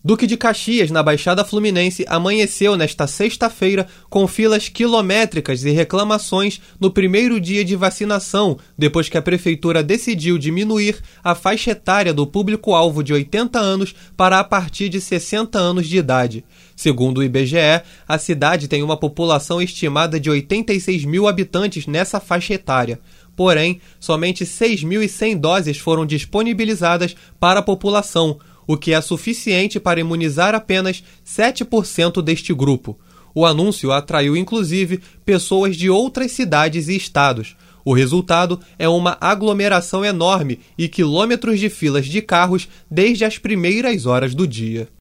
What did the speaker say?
Duque de Caxias, na Baixada Fluminense, amanheceu nesta sexta-feira com filas quilométricas e reclamações no primeiro dia de vacinação, depois que a prefeitura decidiu diminuir a faixa etária do público-alvo de 80 anos para a partir de 60 anos de idade. Segundo o IBGE, a cidade tem uma população estimada de 86 mil habitantes nessa faixa etária. Porém, somente 6.100 doses foram disponibilizadas para a população, o que é suficiente para imunizar apenas 7% deste grupo. O anúncio atraiu inclusive pessoas de outras cidades e estados. O resultado é uma aglomeração enorme e quilômetros de filas de carros desde as primeiras horas do dia.